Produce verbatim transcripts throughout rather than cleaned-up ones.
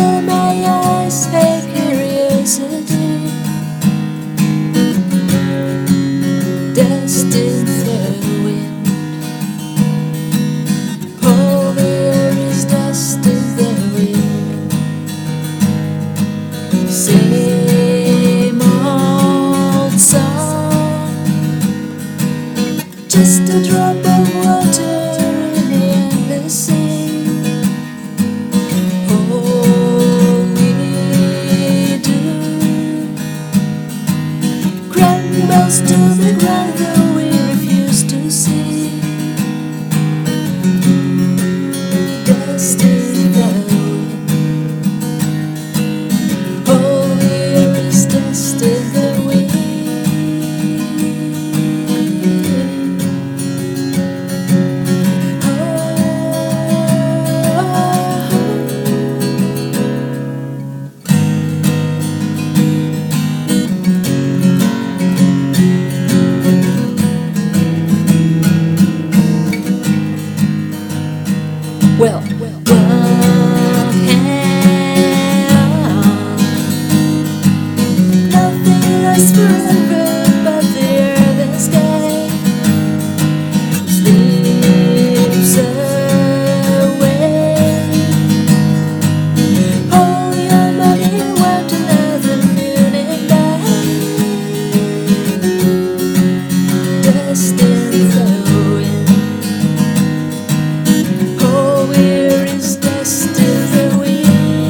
Open my eyes, hey curiosity. Dust in the wind. Oh, there is dust in the wind. Same old song. Just a drop of water in the endless sea. Only doom crumbles to the ground, though we refuse to see. Dust in the wind. All here is dust in the wind. Well, one hand on. Nothing lasts forever but the earth and sky. Slips away. Hold your body warm to another moon and die. Dust in the wind. Oh, where is dust in the wind?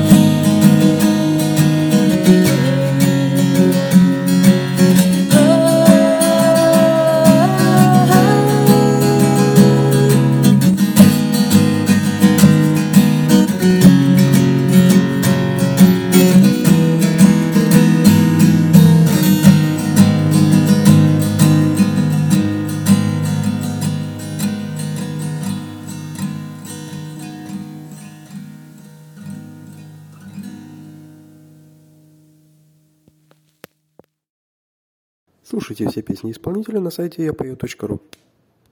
Oh, Слушайте все песни исполнителя на сайте я пою точка ру.